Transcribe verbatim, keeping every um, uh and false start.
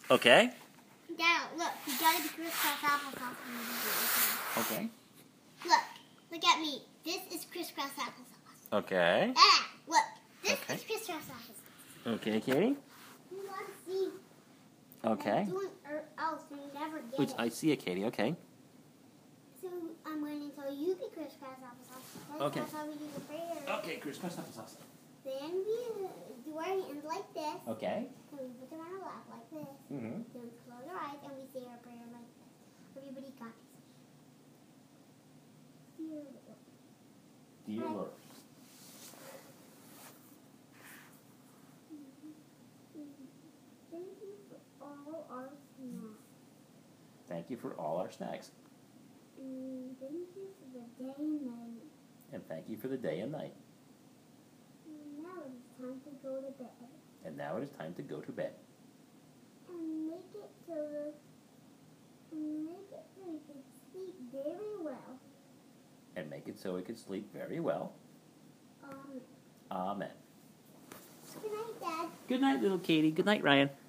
Okay. Dad, look, you gotta be crisscross applesauce. Okay. Look, look at me. This is crisscross applesauce. Okay. Ah, look, this Okay. is crisscross applesauce. Okay, Katie. You want to see? Okay. Doing or else you never get Which it. I see it, Katie. Okay. So I'm waiting until you be crisscross applesauce. Okay. That's how we do the prayer. Okay, crisscross applesauce. Then we do our hands like this. Okay. Then we put them on our lap like this. Mm-hmm. Then we close our eyes and we say our prayer like this. Everybody copies. Dear Lord. Dear Lord. Thank you for all our snacks. Thank you for all our snacks. And thank you for the day and night. And thank you for the day and night. And now it is time to go to bed. And now it is time to go to bed. And make it so that and make it so you can sleep very well. And make it so it can sleep very well. Um, Amen. good night, Dad. Good night, little Katie. Good night, Ryan.